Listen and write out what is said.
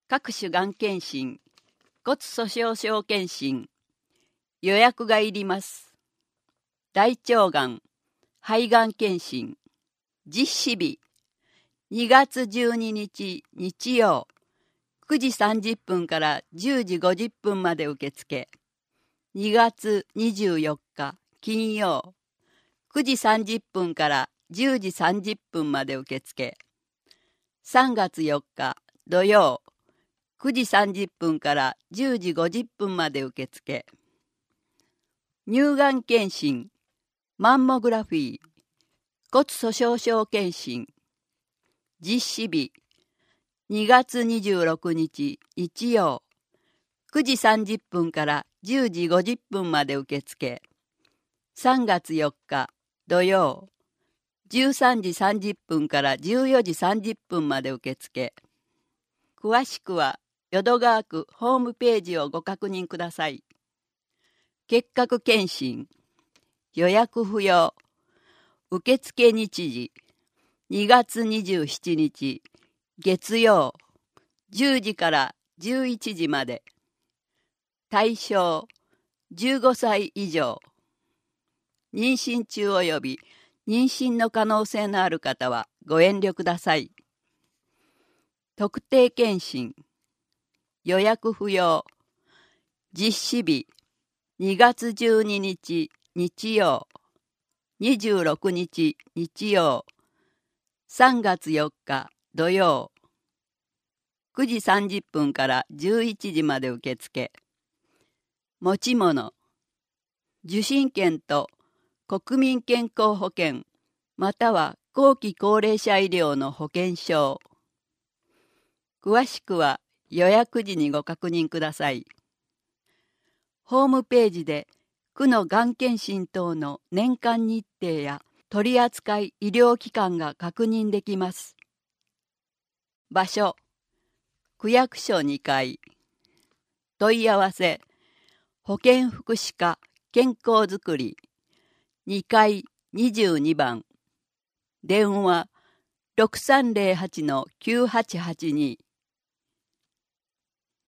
各種がん検診、骨粗しょう症検診、予約がいります。大腸がん、肺がん検診、実施日、2月12日日曜、9時30分から10時50分まで受付。2月24日金曜、9時30分から10時30分まで受付。3月4日土曜、9時30分から10時50分まで受付。乳がん検診、マンモグラフィー、骨粗しょう症検診、実施日、2月26日日曜、9時30分から10時50分まで受付。3月4日土曜、13時30分から14時30分まで受付。詳しくは淀川区ホームページをご確認ください。結核検診、予約不要。受付日時、2月27日月曜、10時から11時まで。対象、15歳以上。妊娠中及び妊娠の可能性のある方はご遠慮ください。特定健診、予約不要。実施日、2月12日日曜、26日日曜、3月4日土曜、9時30分から11時まで受付。持ち物、受診券と国民健康保険または後期高齢者医療の保険証。詳しくは予約時にご確認ください。ホームページで区のがん検診等の年間日程や取扱医療機関が確認できます。場所、区役所2階。問い合わせ、保健福祉課健康づくり2階22番。電話 6308-9882